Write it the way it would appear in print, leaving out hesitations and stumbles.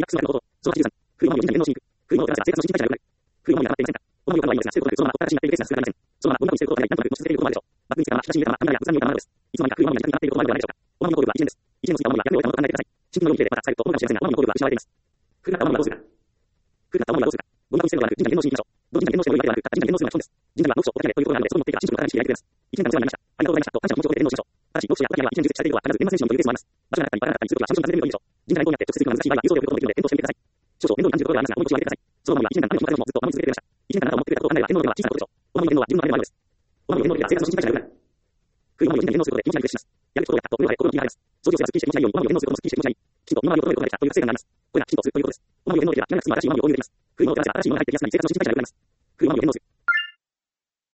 クスのこと、昭和83、冬の4人間のシンク、冬のプラス生活の新規会社が冬のにはまっていませんか。主には今することで、そのままここから死になっているケースが少なくありません。そのままこんなふうにすることがない、なんとなく持ち続けることもあるでしょう。バックについては、しかし、また、涙や不残にたまるです。いつの間にか冬のになっていることもあるのではないでしょうか。おまみの効力は一年です。一年の次はおまみは逆においたものを考えてください。新規のようにでまた伝えると思うかもしれませんが、おまみの効力は失われています。古かったおまみはどうするか。古かったおまみはどうするか。ゴミの見せるのではなく、人間の死に行きましょう。どの人間の死の良いわけではなく、人間の死の基本です。人間はノークショを追っかけれということなので、その目的は真実の正しいやりています。一年間お世話になりました。ありがとうございました。と感謝の気持ちを込めて伝道しましょう。ただし、ノークショや追っかけは一年中設置されているのは必ず年末年始のというケースもあります。場所がなかったり、場がなかったりすることは、シャンシャンされるよりいいでしょう。人間がどうやって直接行くのが難しい場合は、郵送で送ることもできるので、検討してみてください。少々面倒に感じるところがありますが、思い越しを上げてください。そのおまみは一年間何をもずっとおまみ続けてくれました。一年間あなたを持ってくれたことを考えれば、天皇の目は小さなことでしょう。おまみの天皇は自分のあれでもあるのです。おまみの天皇の時は生活の新規会社がある。冬のおまみを人間のすることで気持ちがリフレッシュします。やることをやったと、胸を張れ、心の気が晴れます。掃除をせばすっきりして気持ちがいいように、おまみの天皇することもすっきりして気持ちがいい。きちんと身の回りを整えることができたという成果があります。これがきちんとするということです。おまみの天皇の時は、何が進む新しいおまみを追い抜いています。冬のおまみは新しいものが入ってきやすくなり、生活の新規会社が生まれます。冬のおまみを天皇する。